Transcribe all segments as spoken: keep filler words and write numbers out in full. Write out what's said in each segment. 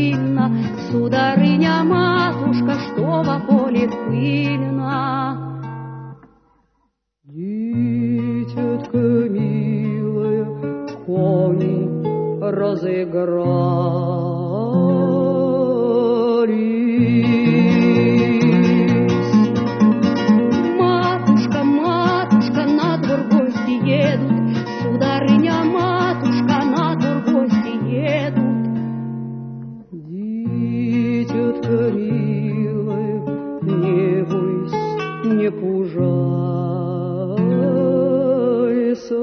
сильно, сударыня матушка, что во поле пыльно. Дитятко милое, кони разыгрались. Матушка, матушка, на двор гости едут, сударыня матушка, на двор гости едут. Дитятко милое, не бойся, не пужайся.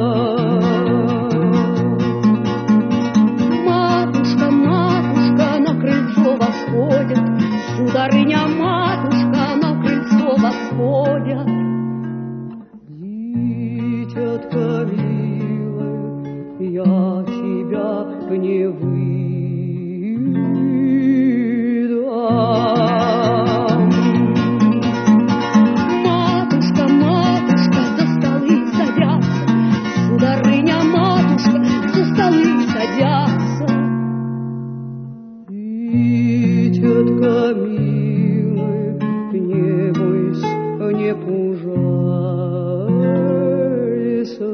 Матушка, матушка, на крыльцо восходят, сударыня матушка, на крыльцо восходят. Дитятко милое, я тебя не выдам. Матушка, матушка, за столы садятся, сударыня матушка, за столы садятся. Дитятко милое, не бойся, не пужайся.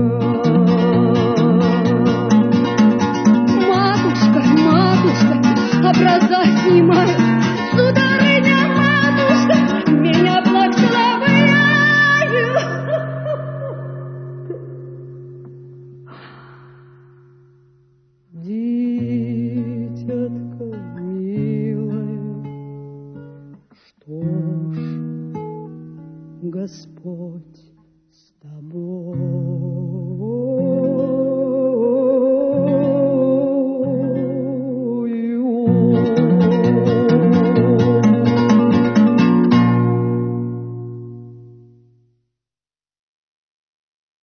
Матушка, матушка, образа снимают, сударыня матушка, меня благословляют. Дитятко милое, что ж, Господь с тобой.